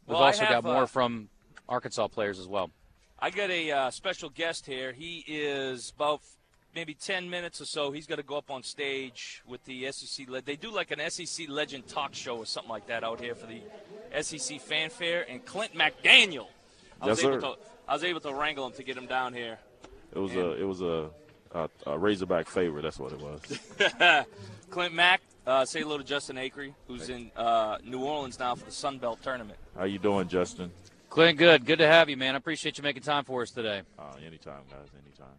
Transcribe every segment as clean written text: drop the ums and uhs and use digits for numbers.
We've also got more from Arkansas players as well. I got a special guest here. He is about maybe 10 minutes or so. He's going to go up on stage with the SEC. They do like an SEC Legend talk show or something like that out here for the SEC Fanfare. And Clint McDaniel, I was able to wrangle him to get him down here. It was a Razorback favorite. That's what it was. Clint Mack, say hello to Justin Acree, who's in New Orleans now for the Sun Belt Tournament. How you doing, Justin? Clint, good. Good to have you, man. I appreciate you making time for us today. Anytime, guys, anytime.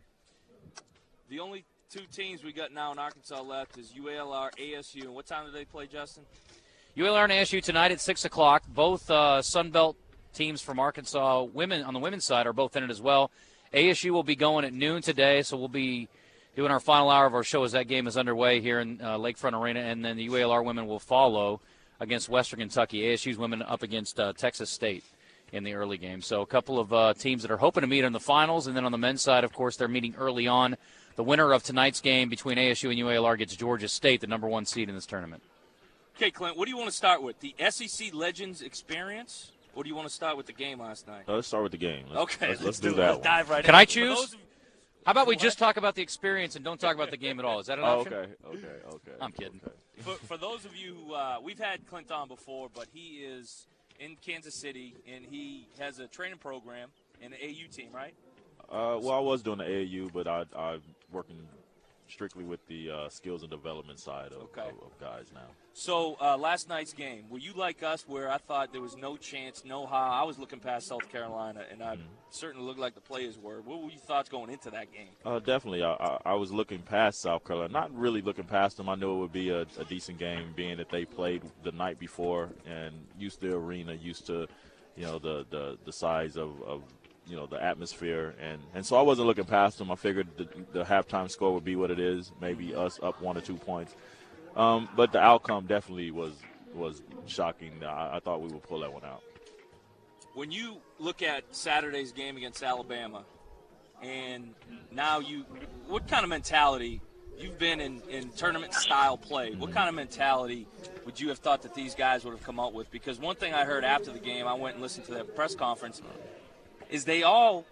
The only two teams we got now in Arkansas left is UALR, ASU. And what time do they play, Justin? UALR and ASU tonight at 6 o'clock. Both Sun Belt teams from Arkansas, women on the women's side, are both in it as well. ASU will be going at noon today, so we'll be doing our final hour of our show as that game is underway here in Lakefront Arena, and then the UALR women will follow against Western Kentucky. ASU's women up against Texas State in the early game. So a couple of teams that are hoping to meet in the finals, and then on the men's side, of course, they're meeting early on. The winner of tonight's game between ASU and UALR gets Georgia State, the number one seed in this tournament. Okay, Clint, what do you want to start with? The SEC Legends experience, or do you want to start with the game last night? Let's start with the game. Let's do that. Let's dive right in. Can I choose? How about we just talk about the experience and don't talk about the game at all? Is that an option? Okay. I'm kidding. Okay. For those of you who we've had Clint on before, but he is in Kansas City, and he has a training program in the AU team, right? Well, I was doing the AAU, but I'm working strictly with the skills and development side of guys now. So last night's game, were you like us where I thought there was no chance, no how? I was looking past South Carolina, and I certainly looked like the players were. What were your thoughts going into that game? Definitely. I was looking past South Carolina, not really looking past them. I knew it would be a decent game, being that they played the night before and used to the arena, used to, the size of the atmosphere. And so I wasn't looking past them. I figured the halftime score would be what it is, maybe us up 1 or 2 points. But the outcome definitely was shocking. I thought we would pull that one out. When you look at Saturday's game against Alabama, and now what kind of mentality, you've been in tournament-style play, what kind of mentality would you have thought that these guys would have come out with? Because one thing I heard after the game, I went and listened to that press conference, is the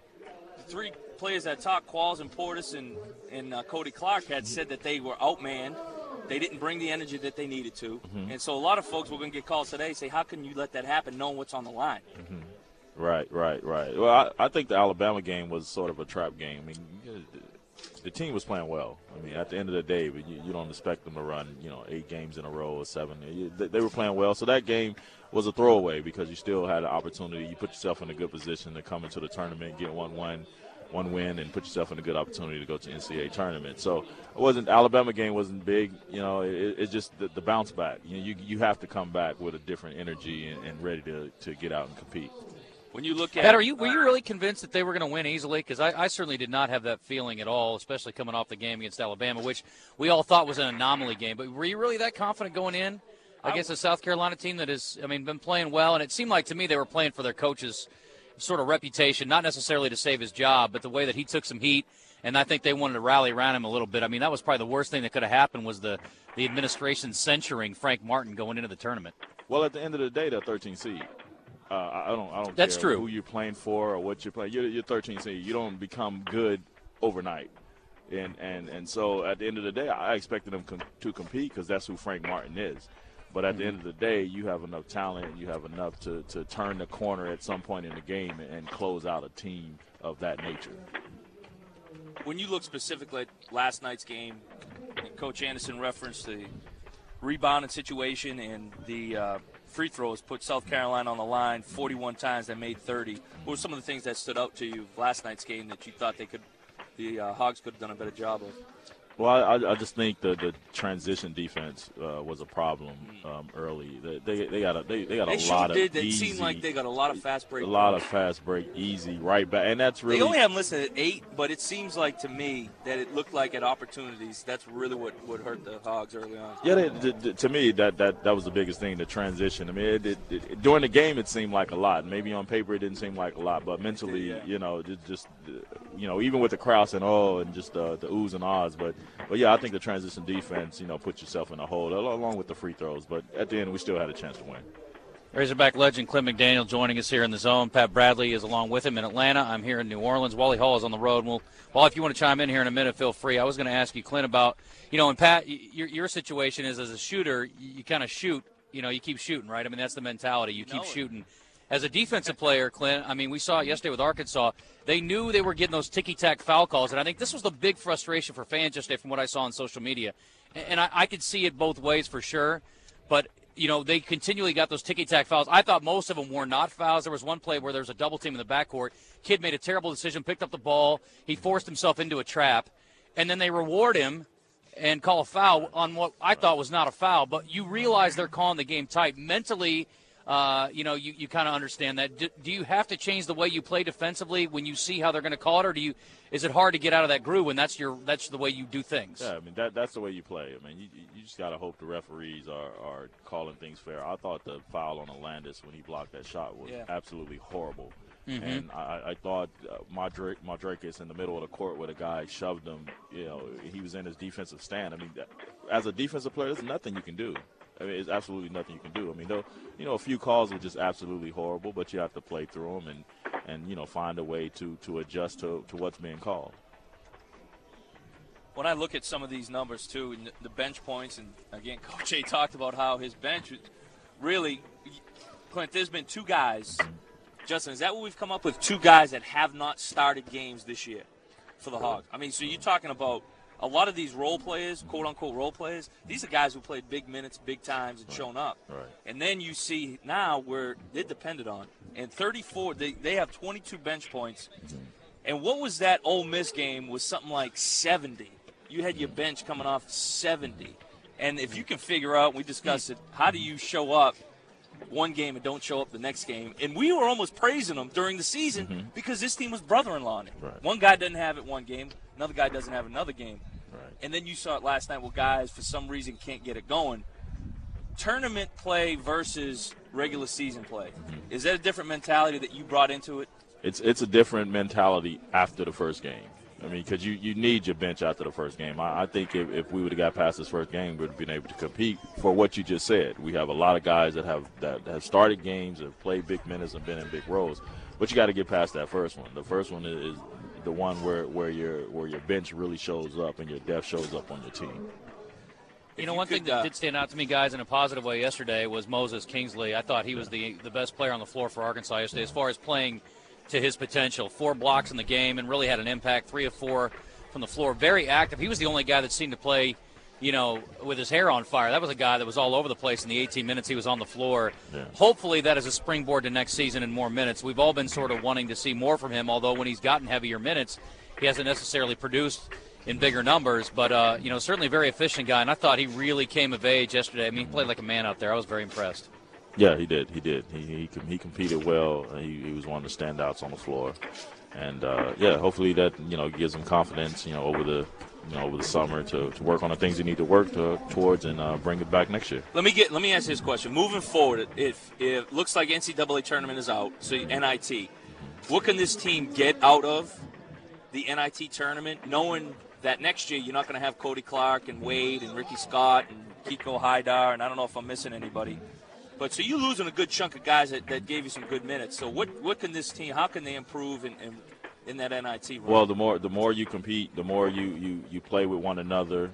three players that talked, Qualls and Portis and Cody Clark, had said that they were outmanned. They didn't bring the energy that they needed to. Mm-hmm. And so a lot of folks were going to get calls today say, how can you let that happen knowing what's on the line? Mm-hmm. Right. Well, I think the Alabama game was sort of a trap game. I mean, the team was playing well. I mean, at the end of the day, but you don't expect them to run, 8 games in a row or 7. They were playing well. So that game was a throwaway because you still had an opportunity. You put yourself in a good position to come into the tournament, get one win, and put yourself in a good opportunity to go to NCAA tournament. So Alabama game wasn't big. It's just the bounce back. You have to come back with a different energy and ready to get out and compete. When you look at Pat, were you really convinced that they were going to win easily? Because I certainly did not have that feeling at all, especially coming off the game against Alabama, which we all thought was an anomaly game. But were you really that confident going in against a South Carolina team that has, been playing well? And it seemed like to me they were playing for their coach's sort of reputation, not necessarily to save his job, but the way that he took some heat, and I think they wanted to rally around him a little bit. That was probably the worst thing that could have happened was the administration censuring Frank Martin going into the tournament. Well, at the end of the day, they're 13 seed. I don't That's care true. who you're playing for or what you're playing. You're 13 seed. You don't become good overnight. And so at the end of the day, I expected them to compete because that's who Frank Martin is. But at the end of the day, you have enough talent, you have enough to turn the corner at some point in the game and close out a team of that nature. When you look specifically at last night's game, Coach Anderson referenced the rebounding situation and the free throws put South Carolina on the line 41 times. They made 30. What were some of the things that stood out to you last night's game that you thought the Hogs could have done a better job of? Well, I just think the transition defense was a problem early. They got a lot of did. It seemed like they got a lot of fast break. A lot of fast break, easy, right back, and that's really. They only have them listed at 8, but it seems like to me that it looked like at opportunities that's really what hurt the Hogs early on. Yeah, to me that was the biggest thing, the transition. During the game it seemed like a lot. Maybe on paper it didn't seem like a lot, but mentally, just even with the Krause and and just the oohs and ahs, but yeah, I think the transition defense, put yourself in a hole along with the free throws. But at the end, we still had a chance to win. Razorback legend Clint McDaniel joining us here in the zone. Pat Bradley is along with him in Atlanta. I'm here in New Orleans. Wally Hall is on the road. Well, if you want to chime in here in a minute, feel free. I was going to ask you, Clint, about, and Pat, your situation is as a shooter, you kind of shoot, you keep shooting, right? I mean, that's the mentality. You keep shooting. As a defensive player, Clint, I mean, we saw it yesterday with Arkansas. They knew they were getting those ticky-tack foul calls, and I think this was the big frustration for fans yesterday from what I saw on social media. And I could see it both ways for sure, but they continually got those ticky-tack fouls. I thought most of them were not fouls. There was one play where there was a double team in the backcourt. Kid made a terrible decision, picked up the ball. He forced himself into a trap. And then they reward him and call a foul on what I thought was not a foul. But you realize they're calling the game tight. Mentally, you kind of understand that. Do you have to change the way you play defensively when you see how they're going to call it, or is it hard to get out of that groove when that's the way you do things? Yeah, I mean that's the way you play. I mean you just got to hope the referees are calling things fair. I thought the foul on Alandis when he blocked that shot was absolutely horrible. Mm-hmm. And I thought Maudrakis in the middle of the court where the guy shoved him, he was in his defensive stand. I mean, as a defensive player, there's nothing you can do. I mean, it's absolutely nothing you can do. I mean, though, a few calls were just absolutely horrible, but you have to play through them and find a way to adjust to what's being called. When I look at some of these numbers, too, and the bench points, and, again, Coach A talked about how his bench really – Clint, there's been two guys – Justin, is that what we've come up with? Two guys that have not started games this year for the Hogs. I mean, so you're talking about a lot of these role players, quote-unquote role players, these are guys who played big minutes, big times, and shown up. Right. And then you see now where they're dependent on. And 34, they have 22 bench points. And what was that Ole Miss game was something like 70. You had your bench coming off 70. And if you can figure out, we discussed it, how do you show up one game and don't show up the next game? And we were almost praising them during the season because this team was brother-in-law in it. Right. One guy doesn't have it one game, another guy doesn't have another game. Right. And then you saw it last night where guys, for some reason, can't get it going. Tournament play versus regular season play. Is that a different mentality that you brought into it? It's a different mentality after the first game. I mean, because you need your bench after the first game. I think if we would have got past this first game, we would have been able to compete for what you just said. We have a lot of guys that have started games, have played big minutes, and been in big roles. But you got to get past that first one. The first one is the one where your bench really shows up and your depth shows up on your team. One thing that did stand out to me, guys, in a positive way yesterday was Moses Kingsley. I thought he was the best player on the floor for Arkansas yesterday as far as playing to his potential. 4 blocks in the game and really had an impact, 3 of 4 from the floor. Very active. He was the only guy that seemed to play, with his hair on fire. That was a guy that was all over the place in the 18 minutes he was on the floor. Yeah. Hopefully that is a springboard to next season and more minutes. We've all been sort of wanting to see more from him, although when he's gotten heavier minutes, he hasn't necessarily produced in bigger numbers. But, certainly a very efficient guy, and I thought he really came of age yesterday. I mean, he played like a man out there. I was very impressed. Yeah, he did. He competed well. He was one of the standouts on the floor, and hopefully that gives him confidence over the summer to work on the things he need to work towards and bring it back next year. Let me ask you this question. Moving forward, if it looks like NCAA tournament is out, so NIT, what can this team get out of the NIT tournament, knowing that next year you're not going to have Cody Clark and Wade and Ricky Scott and Kiko Haidar, and I don't know if I'm missing anybody. But so you're losing a good chunk of guys that gave you some good minutes. So what can this team, how can they improve in that NIT run? Well, the more you compete, the more you play with one another,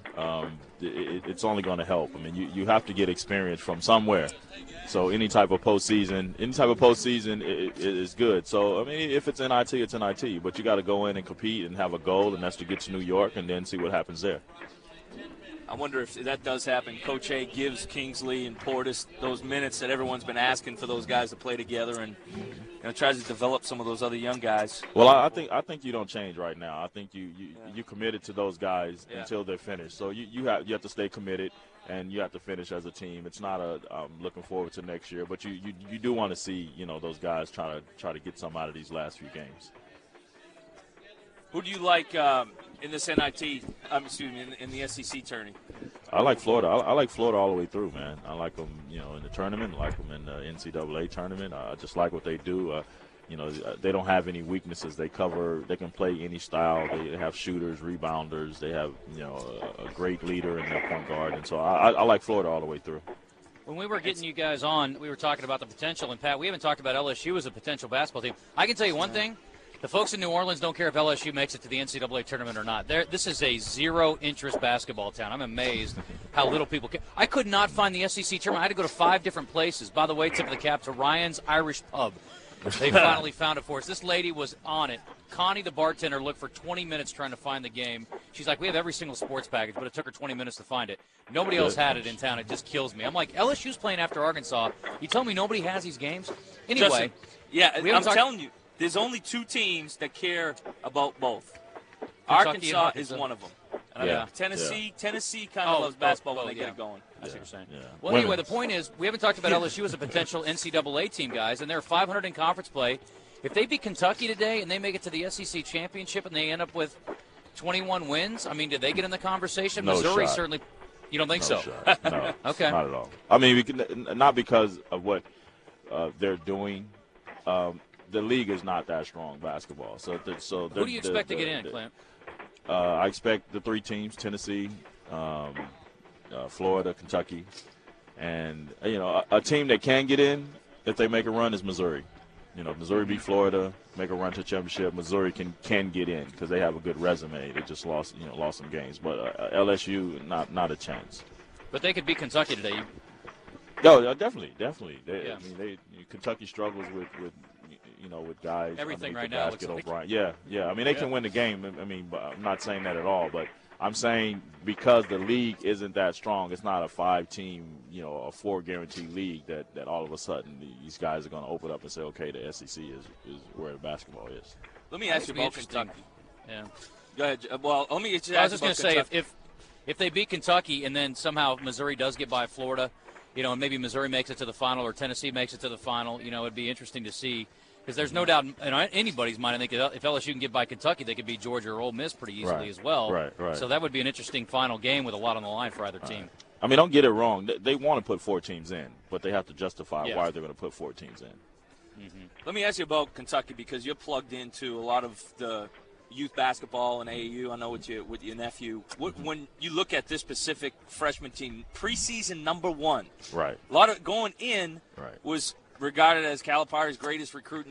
it's only going to help. I mean, you have to get experience from somewhere. So any type of postseason is good. So, I mean, if it's NIT, it's NIT. But you got to go in and compete and have a goal, and that's to get to New York and then see what happens there. I wonder if that does happen. Coach A gives Kingsley and Portis those minutes that everyone's been asking for those guys to play together, and tries to develop some of those other young guys. Well, I think you don't change right now. I think you committed to those guys until they're finished. So you have to stay committed, and you have to finish as a team. It's not looking forward to next year, but you do want to see those guys try to get some out of these last few games. Who do you like in this NIT? In the SEC tourney? I like Florida. I like Florida all the way through, man. I like them, in the tournament. I like them in the NCAA tournament. I just like what they do. They don't have any weaknesses. They can play any style. They have shooters, rebounders. They have, a great leader in their point guard. And so I like Florida all the way through. When we were getting you guys on, we were talking about the potential. And, Pat, we haven't talked about LSU as a potential basketball team. I can tell you one thing. The folks in New Orleans don't care if LSU makes it to the NCAA tournament or not. This is a zero-interest basketball town. I'm amazed how little people care. I could not find the SEC tournament. I had to go to 5 different places. By the way, tip of the cap to Ryan's Irish Pub. They finally found it for us. This lady was on it. Connie, the bartender, looked for 20 minutes trying to find the game. She's like, we have every single sports package, but it took her 20 minutes to find it. Nobody else had it in town. It just kills me. I'm like, LSU's playing after Arkansas. You tell me nobody has these games? Anyway. Justin, I'm telling you, there's only 2 teams that care about both. Arkansas is one of them. Tennessee kind of loves basketball when they get it going. I see what you're saying. Yeah. Well, anyway, the point is we haven't talked about LSU as a potential NCAA team, guys, and they're 500 in conference play. If they beat Kentucky today and they make it to the SEC championship and they end up with 21 wins, I mean, did they get in the conversation? No Missouri shot. certainly. You don't think so? Shot. No. Okay. Not at all. I mean, not because of what they're doing. The league is not that strong basketball. So who do you expect to get in, Clint? I expect the 3 teams: Tennessee, Florida, Kentucky, and a team that can get in if they make a run is Missouri. Missouri beat Florida, make a run to championship. Missouri can get in because they have a good resume. They just lost some games, but LSU not a chance. But they could beat Kentucky today. No, definitely. I mean, Kentucky struggles with guys. Everything right now looks like. O'Brien. Yeah. I mean, they can win the game. I mean, I'm not saying that at all, but I'm saying because the league isn't that strong, it's not a 5-team, a 4 guaranteed league that all of a sudden these guys are going to open up and say, okay, the SEC is where the basketball is. Let me ask you about Kentucky. Yeah. Go ahead. Well, let me just ask you I was just going to say, Kentucky. if they beat Kentucky and then somehow Missouri does get by Florida, and maybe Missouri makes it to the final or Tennessee makes it to the final, it'd be interesting to see. Because there's no doubt in anybody's mind, I think if LSU can get by Kentucky, they could beat Georgia or Ole Miss pretty easily as well. Right. So that would be an interesting final game with a lot on the line for either team. I mean, don't get it wrong. They want to put 4 teams in, but they have to justify why they're going to put 4 teams in. Mm-hmm. Let me ask you about Kentucky because you're plugged into a lot of the youth basketball and AAU. I know with your nephew. When you look at this specific freshman team, preseason number 1, right? A lot of going in was regarded as Calipari's greatest recruiting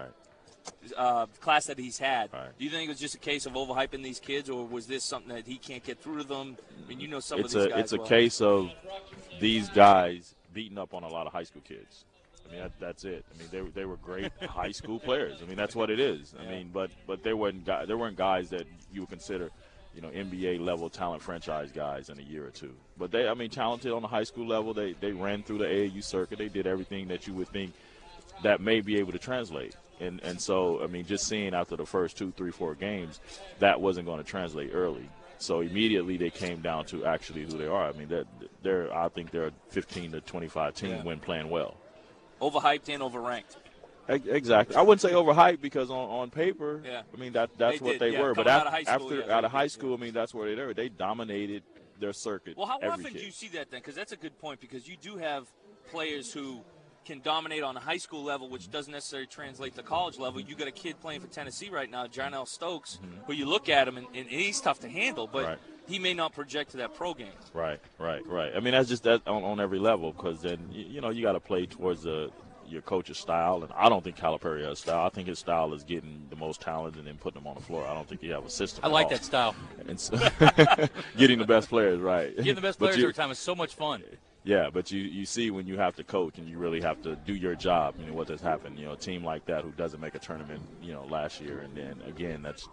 class that he's had. Right. Do you think it was just a case of overhyping these kids, or was this something that he can't get through to them? I mean, some of these guys. It's a case of these guys beating up on a lot of high school kids. I mean, that's it. I mean, they were great high school players. I mean, that's what it is. I mean, but there weren't guys that you would consider, NBA level talent franchise guys in a year or two. But talented on the high school level. They ran through the AAU circuit. They did everything that you would think that may be able to translate. And so, I mean, just seeing after the first 2, 3, 4 games, that wasn't going to translate early. So immediately they came down to actually who they are. I mean, I think they're a 15 to 25 team when playing well. Overhyped and overranked. Exactly. I wouldn't say overhyped because on paper, I mean, that's what they were. But out of high school, I mean, that's where they were. They dominated their circuit. Well, how often do you see that then? Because that's a good point because you do have players who can dominate on the high school level, which doesn't necessarily translate to college level. You got a kid playing for Tennessee right now, Jarnell Stokes, who you look at him and he's tough to handle, but he may not project to that pro game. Right. I mean, that's just that on every level because then you got to play towards your coach's style, and I don't think Calipari has style. I think his style is getting the most talent and then putting them on the floor. I don't think you have a system. I like that style. And so, getting the best players, right? Getting the best players every time is so much fun. Yeah, but you see when you have to coach and you really have to do your job, what has happened. A team like that who doesn't make a tournament, last year, and then again that's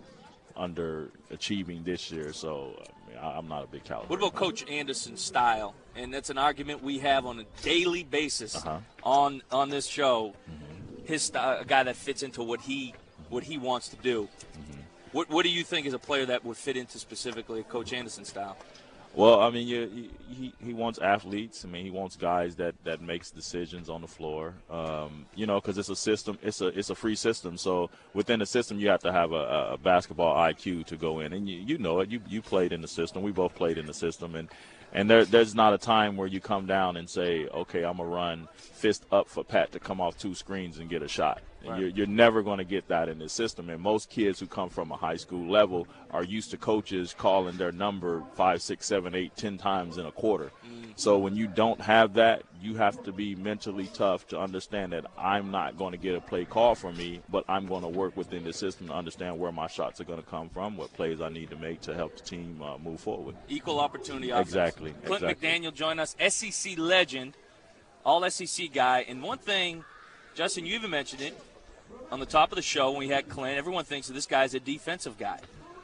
underachieving this year. So I'm not a big Calipari. What about Coach Anderson's style? And that's an argument we have on a daily basis on this show. Mm-hmm. His style, a guy that fits into what he wants to do. Mm-hmm. What do you think is a player that would fit into specifically Coach Anderson's style? Well, I mean, he wants athletes. I mean, he wants guys that makes decisions on the floor. Because it's a system. It's a free system. So within the system, you have to have a basketball IQ to go in, and you know it. You played in the system. We both played in the system, and there's not a time where you come down and say, okay, I'm gonna run fist up for Pat to come off 2 screens and get a shot. And you're never going to get that in the system. And most kids who come from a high school level are used to coaches calling their number 5, 6, 7, 8, 10 times in a quarter. So when you don't have that, you have to be mentally tough to understand that I'm not going to get a play call from me, but I'm going to work within the system to understand where my shots are going to come from, what plays I need to make to help the team move forward. Equal opportunity offense. Exactly. Clint McDaniel joined us, SEC legend, all SEC guy. And one thing, Justin, you even mentioned it on the top of the show when we had Clint, everyone thinks that this guy's a defensive guy.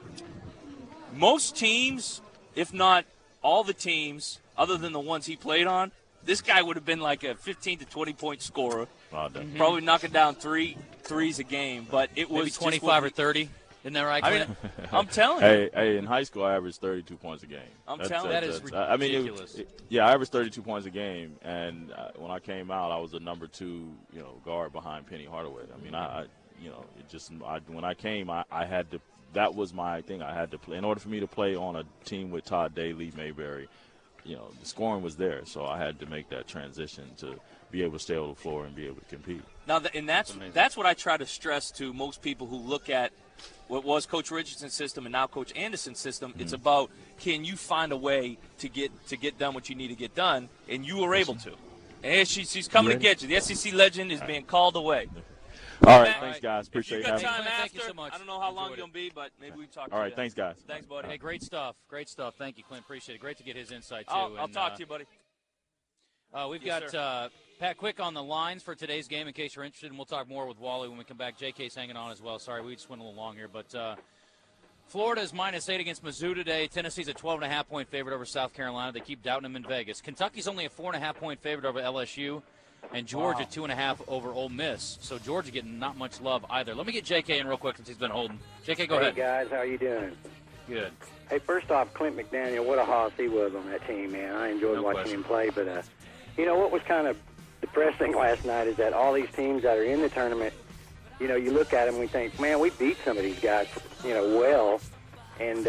Most teams, if not all the teams, other than the ones he played on, this guy would have been like a 15 to 20-point scorer, probably knocking down threes a game. But it was maybe 25 or 30. Isn't that right, Clint? I'm telling you. Hey, in high school, I averaged 32 points a game. I'm telling you. That is ridiculous. I mean, I averaged 32 points a game, and when I came out, I was the number 2, guard behind Penny Hardaway. I mean, when I came, I had to. That was my thing. I had to play in order for me to play on a team with Todd Daly, Mayberry. The scoring was there, so I had to make that transition to be able to stay on the floor and be able to compete. Now, that's what I try to stress to most people who look at what was Coach Richardson's system and now Coach Anderson's system. It's about, can you find a way to get done what you need to get done, and you were able to. And she's coming to get you. The SEC legend is being called away. All right, thanks, guys. Appreciate having it. Time after, thank you so much. I don't know how long you're going to be, but maybe we can talk to you. All right, thanks, guys. Thanks, buddy. Hey, great stuff. Great stuff. Thank you, Clint. Appreciate it. Great to get his insight, too. I'll talk to you, buddy. We've got Pat Quick on the lines for today's game in case you're interested, and we'll talk more with Wally when we come back. JK's hanging on as well. Sorry, we just went a little long here. But Florida is -8 against Mizzou today. Tennessee's a 12.5-point favorite over South Carolina. They keep doubting them in Vegas. Kentucky's only a 4.5-point favorite over LSU. And Georgia, 2.5 over Ole Miss. So Georgia getting not much love either. Let me get J.K. in real quick since he's been holding. J.K., go ahead. Hey, guys. How you doing? Good. Hey, first off, Clint McDaniel, what a hoss he was on that team, man. I enjoyed watching him play. But, what was kind of depressing last night is that all these teams that are in the tournament, you look at them and we think, man, we beat some of these guys, well. And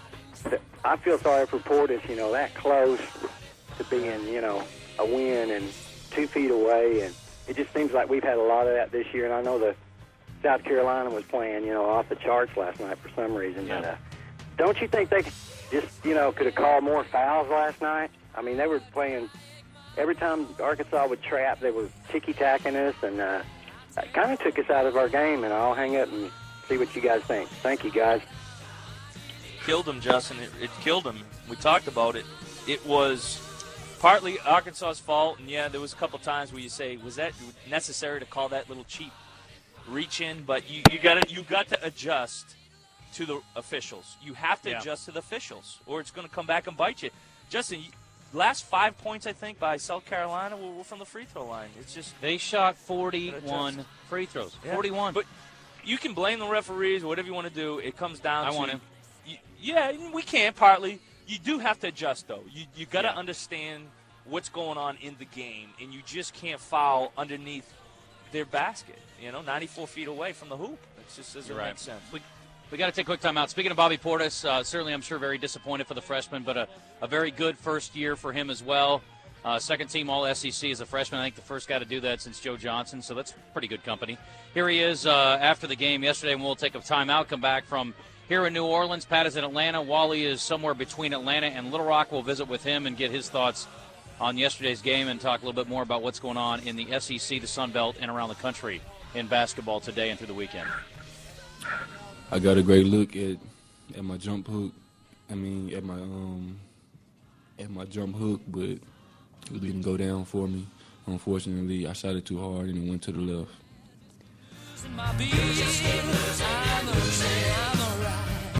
I feel sorry for Portis, that close to being, a win and 2 feet away, and it just seems like we've had a lot of that this year. And I know the South Carolina was playing, off the charts last night for some reason. Yeah. But don't you think they just, could have called more fouls last night? I mean, they were playing every time Arkansas would trap, they were ticky-tacking us, and that kind of took us out of our game. And I'll hang up and see what you guys think. Thank you, guys. Killed him, Justin. It killed him. We talked about it. It was partly Arkansas's fault, and there was a couple times where you say, was that necessary to call that little cheap reach in? But you got to adjust to the officials. You have to adjust to the officials, or it's going to come back and bite you. Justin, last 5 points, I think, by South Carolina were from the free throw line. It's just they shot 41 free throws. 41. But you can blame the referees or whatever you want to do. It comes down to I want him. We can partly. You do have to adjust, though. You got to understand what's going on in the game, and you just can't foul underneath their basket. 94 feet away from the hoop. It just doesn't make sense. We got to take a quick time out. Speaking of Bobby Portis, certainly I'm sure very disappointed for the freshman, but a very good first year for him as well. Second team All-SEC as a freshman. I think the first guy to do that since Joe Johnson, so that's pretty good company. Here he is after the game yesterday, and we'll take a timeout, come back from here in New Orleans. Pat is in Atlanta. Wally is somewhere between Atlanta and Little Rock. We'll visit with him and get his thoughts on yesterday's game and talk a little bit more about what's going on in the SEC, the Sun Belt, and around the country in basketball today and through the weekend. I got a great look at my jump hook. At my jump hook, but it didn't go down for me. Unfortunately, I shot it too hard and it went to the left.